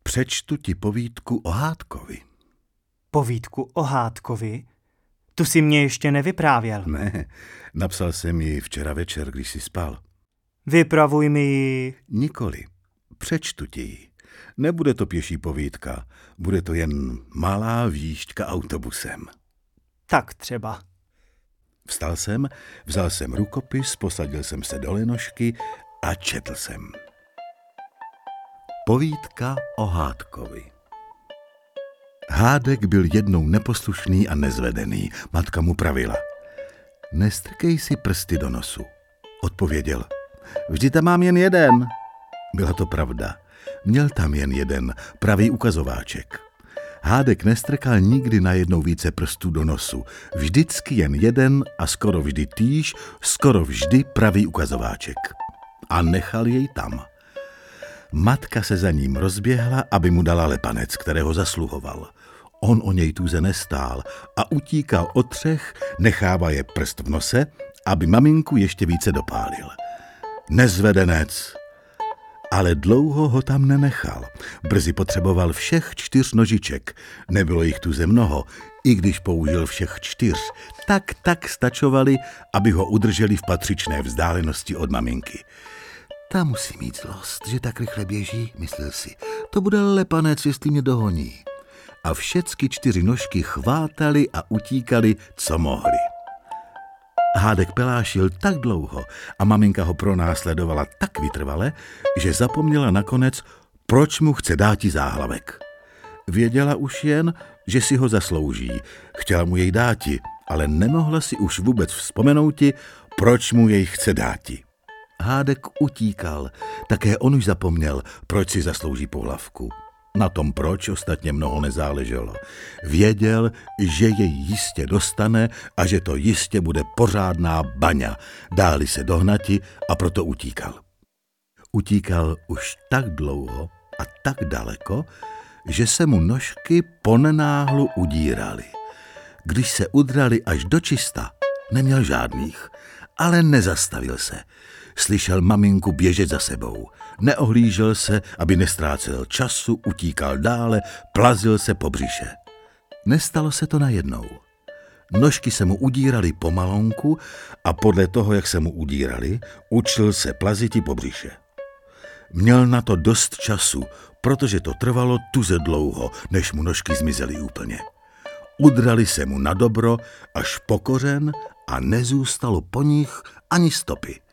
Přečtu ti povídku o Hádkovi. Povídku o Hádkovi? Tu si mě ještě nevyprávěl. Ne, napsal jsem ji včera večer, když jsi spal. Vypravuj mi ji. Nikoli, přečtu ti ji. Nebude to pěší povídka, bude to jen malá výšťka autobusem. Tak třeba. Vstal jsem, vzal jsem rukopis, posadil jsem se do lenošky a četl jsem. Povídka o Hádkovi. Hádek byl jednou neposlušný a nezvedený. Matka mu pravila. Nestrkej si prsty do nosu. Odpověděl. Vždy tam mám jen jeden. Byla to pravda. Měl tam jen jeden, pravý ukazováček. Hádek nestrkal nikdy najednou více prstů do nosu. Vždycky jen jeden a skoro vždy týž, skoro vždy pravý ukazováček. A nechal jej tam. Matka se za ním rozběhla, aby mu dala lepanec, kterého zasluhoval. On o něj tuze nestál a utíkal od třech, nechávaje prst v nose, aby maminku ještě více dopálil. Nezvedenec! Ale dlouho ho tam nenechal. Brzy potřeboval všech 4 nožiček. Nebylo jich tuze mnoho, i když použil všech 4. Tak stačovali, aby ho udrželi v patřičné vzdálenosti od maminky. Ta musí mít zlost, že tak rychle běží, myslel si. To bude lepanec, jestli mě dohoní. A všecky 4 nožky chvátali a utíkali, co mohli. Hádek pelášil tak dlouho a maminka ho pronásledovala tak vytrvale, že zapomněla nakonec, proč mu chce dáti záhlavek. Věděla už jen, že si ho zaslouží. Chtěla mu jej dáti, ale nemohla si už vůbec vzpomenouti, proč mu jej chce dáti. Hádek utíkal, také on už zapomněl, proč si zaslouží pohlavku. Na tom proč ostatně mnoho nezáleželo. Věděl, že jej jistě dostane a že to jistě bude pořádná baňa. Dáli se dohnati a proto utíkal. Utíkal už tak dlouho a tak daleko, že se mu nožky ponenáhlu udíraly. Když se udrali až do čista, neměl žádných, ale nezastavil se. Slyšel maminku běžet za sebou. Neohlížel se, aby nestrácel času, utíkal dále, plazil se po břiše. Nestalo se to najednou. Nožky se mu udíraly pomalonku a podle toho, jak se mu udíraly, učil se plaziti po břiše. Měl na to dost času, protože to trvalo tuze dlouho, než mu nožky zmizely úplně. Udrali se mu na dobro až po kořen a nezůstalo po nich ani stopy.